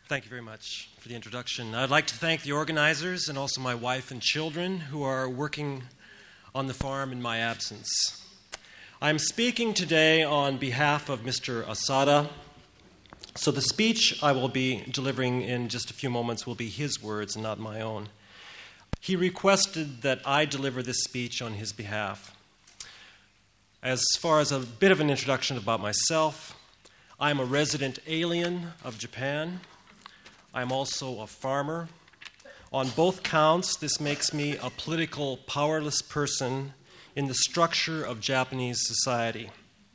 Thank you very much for the introduction. I'd like to thank the organizers and also my wife and children who are working on the farm in my absence. I'm speaking today on behalf of Mr. Asada, so the speech I will be delivering in just a few moments will be his words and not my own. He requested that I deliver this speech on his behalf. As far as a bit of an introduction about myself, I'm a resident alien of Japan. I'm also a farmer. On both counts, this makes me a political, powerless person in the structure of Japanese society.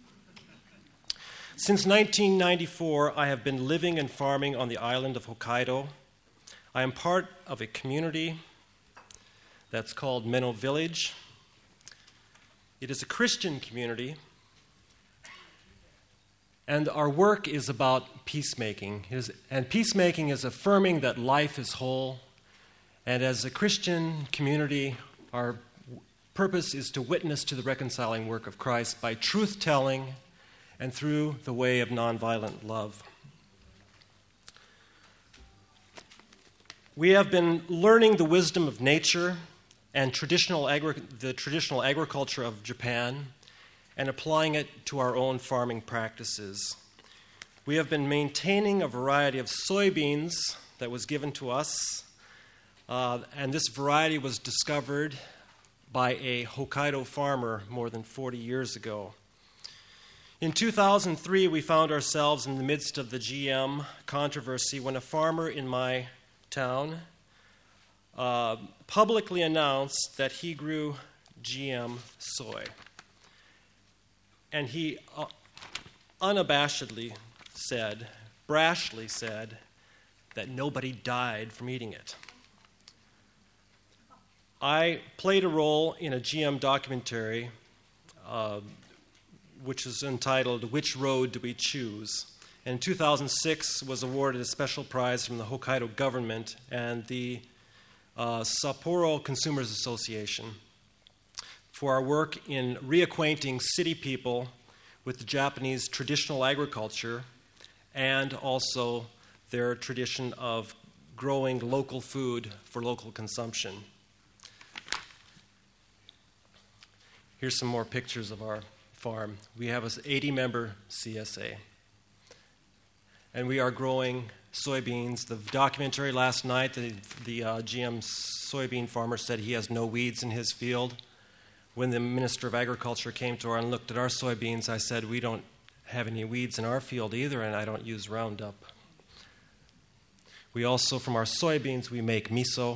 Since 1994, I have been living and farming on the island of Hokkaido. I am part of a community that's called Menno Village. It is a Christian community, and our work is about peacemaking. And peacemaking is affirming that life is whole. And as a Christian community, our purpose is to witness to the reconciling work of Christ by truth-telling and through the way of nonviolent love. We have been learning the wisdom of nature and the traditional agriculture of Japan and applying it to our own farming practices. We have been maintaining a variety of soybeans that was given to us, and this variety was discovered by a Hokkaido farmer more than 40 years ago. In 2003, we found ourselves in the midst of the GM controversy when a farmer in my town publicly announced that he grew GM soy. And he unabashedly said, brashly said, that nobody died from eating it. I played a role in a GM documentary which is entitled, Which Road Do We Choose? And in 2006 was awarded a special prize from the Hokkaido government and the Sapporo Consumers Association for our work in reacquainting city people with the Japanese traditional agriculture and also their tradition of growing local food for local consumption. Here's some more pictures of our farm. We have an 80-member CSA. And we are growing soybeans. The documentary last night, the GM soybean farmer said he has no weeds in his field. When the Minister of Agriculture came to our and looked at our soybeans, I said, we don't have any weeds in our field either, and I don't use Roundup. We also, from our soybeans, we make miso.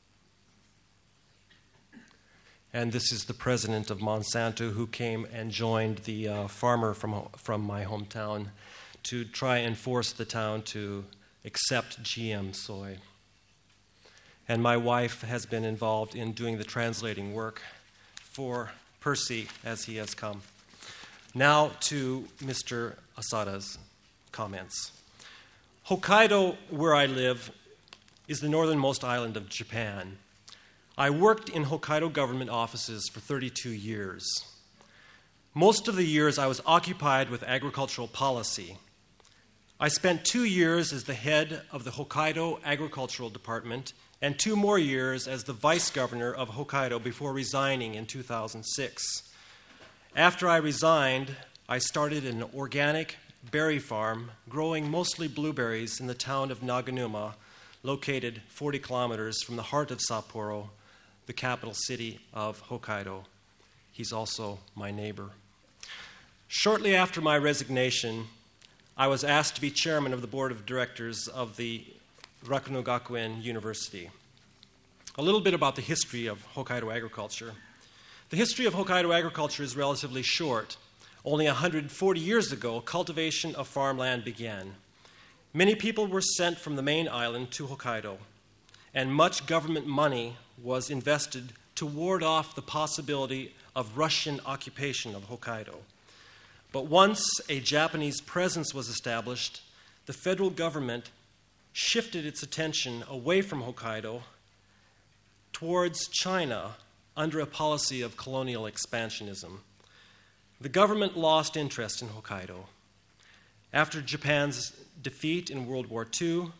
And this is the president of Monsanto who came and joined the farmer from my hometown to try and force the town to accept GM soy. And my wife has been involved in doing the translating work for Percy as he has come. Now to Mr. Asada's comments. Hokkaido, where I live, is the northernmost island of Japan. I worked in Hokkaido government offices for 32 years. Most of the years I was occupied with agricultural policy. I spent 2 years as the head of the Hokkaido Agricultural Department and 2 more years as the vice governor of Hokkaido before resigning in 2006. After I resigned, I started an organic berry farm growing mostly blueberries in the town of Naganuma, located 40 kilometers from the heart of Sapporo, the capital city of Hokkaido. He's also my neighbor. Shortly after my resignation, I was asked to be chairman of the board of directors of the Rakuno Gakuen University. A little bit about the history of Hokkaido agriculture. The history of Hokkaido agriculture is relatively short. Only 140 years ago, cultivation of farmland began. Many people were sent from the main island to Hokkaido, and much government money was invested to ward off the possibility of Russian occupation of Hokkaido. But once a Japanese presence was established, the federal government shifted its attention away from Hokkaido towards China under a policy of colonial expansionism. The government lost interest in Hokkaido. After Japan's defeat in World War II,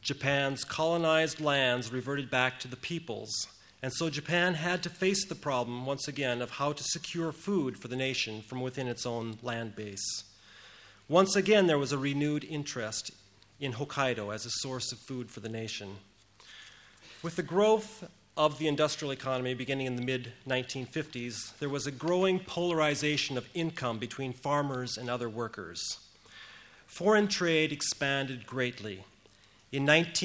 Japan's colonized lands reverted back to the peoples, and so Japan had to face the problem once again of how to secure food for the nation from within its own land base. Once again, there was a renewed interest in Hokkaido as a source of food for the nation. With the growth of the industrial economy beginning in the mid-1950s, there was a growing polarization of income between farmers and other workers. Foreign trade expanded greatly. In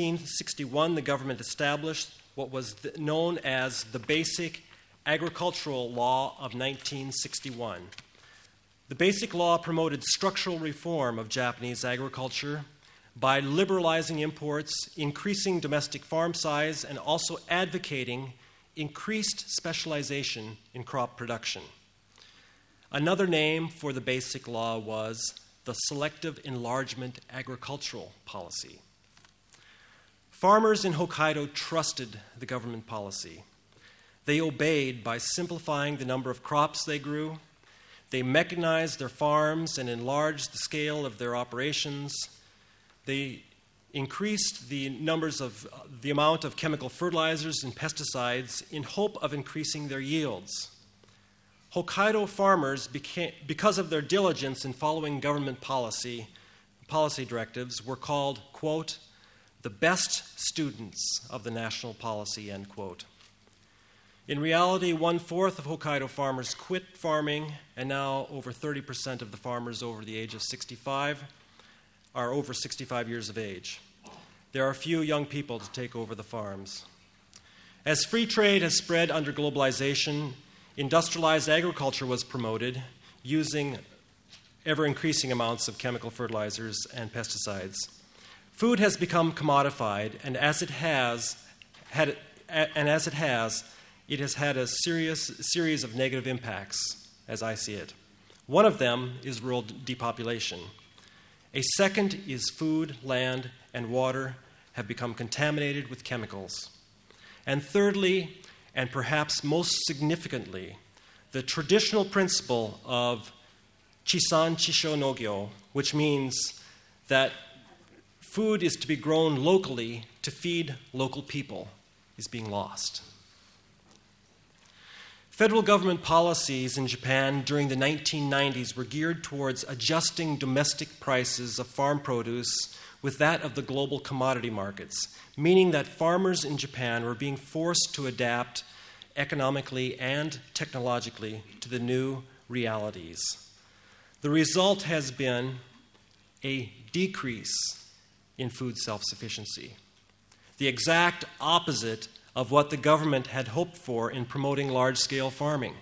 1961, the government established what was known as the Basic Agricultural Law of 1961. The Basic Law promoted structural reform of Japanese agriculture by liberalizing imports, increasing domestic farm size, and also advocating increased specialization in crop production. Another name for the Basic Law was the Selective Enlargement Agricultural Policy. Farmers in Hokkaido trusted the government policy. They obeyed by simplifying the number of crops they grew. They mechanized their farms and enlarged the scale of their operations. They increased the amount of chemical fertilizers and pesticides in hope of increasing their yields. Hokkaido farmers, because of their diligence in following government policy directives, were called, quote, the best students of the national policy, end quote. In reality, 1/4 of Hokkaido farmers quit farming, and now over 30% of the farmers over the age of 65 are over 65 years of age. There are few young people to take over the farms. As free trade has spread under globalization, industrialized agriculture was promoted using ever-increasing amounts of chemical fertilizers and pesticides. Food has become commodified, and as it has, it has had a series of negative impacts, as I see it. One of them is rural depopulation. A second is food, land, and water have become contaminated with chemicals. And thirdly, and perhaps most significantly, the traditional principle of Chisan Chisho Nogyo, which means that food is to be grown locally to feed local people, is being lost. Federal government policies in Japan during the 1990s were geared towards adjusting domestic prices of farm produce with that of the global commodity markets, meaning that farmers in Japan were being forced to adapt economically and technologically to the new realities. The result has been a decrease in food self-sufficiency, the exact opposite of what the government had hoped for in promoting large-scale farming.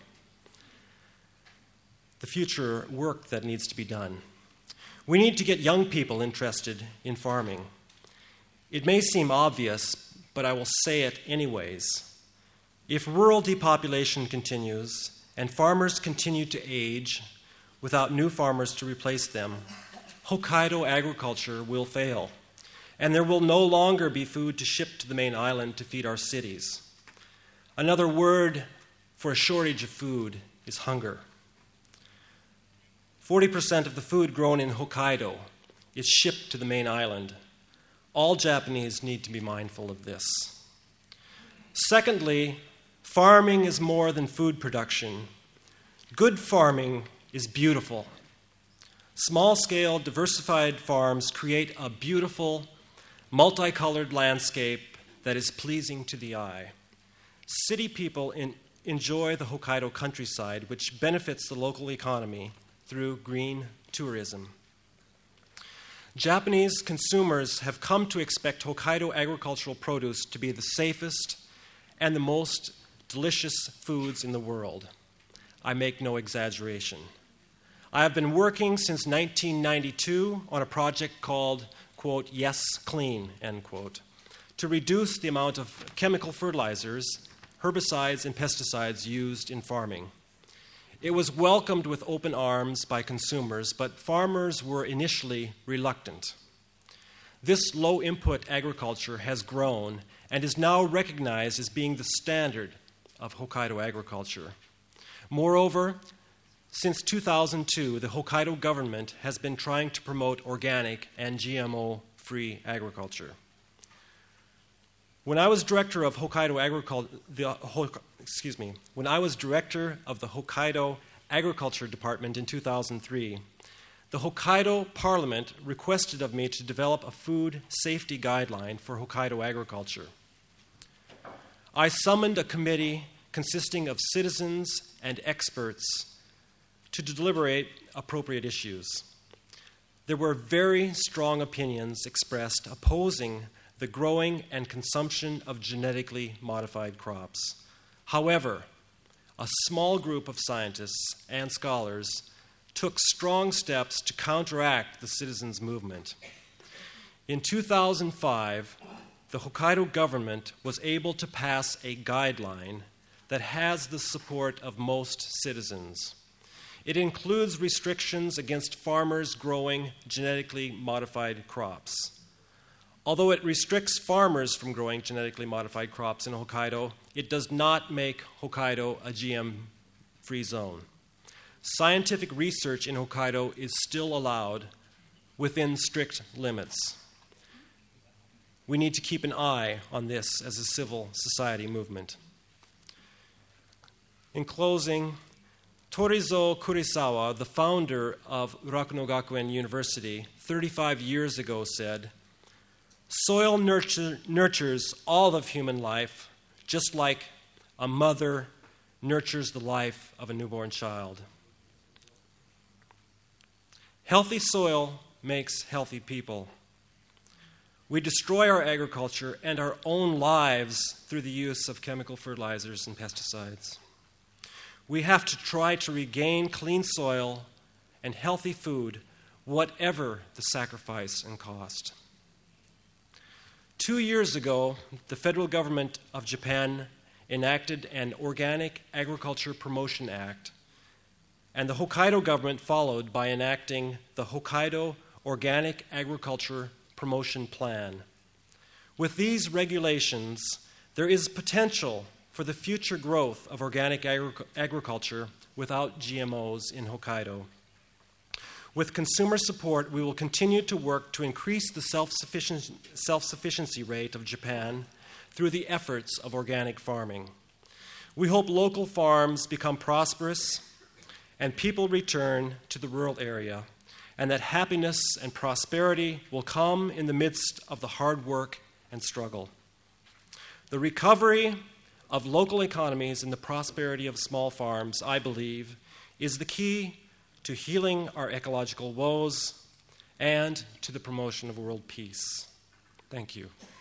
The future work that needs to be done. We need to get young people interested in farming. It may seem obvious, but I will say it anyways. If rural depopulation continues and farmers continue to age without new farmers to replace them, Hokkaido agriculture will fail, and there will no longer be food to ship to the main island to feed our cities. Another word for a shortage of food is hunger. 40% of the food grown in Hokkaido is shipped to the main island. All Japanese need to be mindful of this. Secondly, farming is more than food production. Good farming is beautiful. Small-scale, diversified farms create a beautiful, multicolored landscape that is pleasing to the eye. City people enjoy the Hokkaido countryside, which benefits the local economy through green tourism. Japanese consumers have come to expect Hokkaido agricultural produce to be the safest and the most delicious foods in the world. I make no exaggeration. I have been working since 1992 on a project called, quote, Yes Clean, end quote, to reduce the amount of chemical fertilizers, herbicides, and pesticides used in farming. It was welcomed with open arms by consumers, but farmers were initially reluctant. This low-input agriculture has grown and is now recognized as being the standard of Hokkaido agriculture. Moreover, since 2002, the Hokkaido government has been trying to promote organic and GMO-free agriculture. When I was director of Hokkaido Agriculture Department in 2003, the Hokkaido Parliament requested of me to develop a food safety guideline for Hokkaido agriculture. I summoned a committee consisting of citizens and experts to deliberate appropriate issues. There were very strong opinions expressed opposing the growing and consumption of genetically modified crops. However, a small group of scientists and scholars took strong steps to counteract the citizens' movement. In 2005, the Hokkaido government was able to pass a guideline that has the support of most citizens. It includes restrictions against farmers growing genetically modified crops. Although it restricts farmers from growing genetically modified crops in Hokkaido, it does not make Hokkaido a GM-free zone. Scientific research in Hokkaido is still allowed within strict limits. We need to keep an eye on this as a civil society movement. In closing, Torizo Kurisawa, the founder of Urakuno Gakuen University, 35 years ago said, "Soil nurtures all of human life, just like a mother nurtures the life of a newborn child." Healthy soil makes healthy people. We destroy our agriculture and our own lives through the use of chemical fertilizers and pesticides. We have to try to regain clean soil and healthy food, whatever the sacrifice and cost. 2 years ago, the federal government of Japan enacted an Organic Agriculture Promotion Act, and the Hokkaido government followed by enacting the Hokkaido Organic Agriculture Promotion Plan. With these regulations, there is potential for the future growth of organic agriculture without GMOs in Hokkaido. With consumer support, we will continue to work to increase the self-sufficiency rate of Japan through the efforts of organic farming. We hope local farms become prosperous and people return to the rural area, and that happiness and prosperity will come in the midst of the hard work and struggle. The recovery of local economies and the prosperity of small farms, I believe, is the key to healing our ecological woes and to the promotion of world peace. Thank you.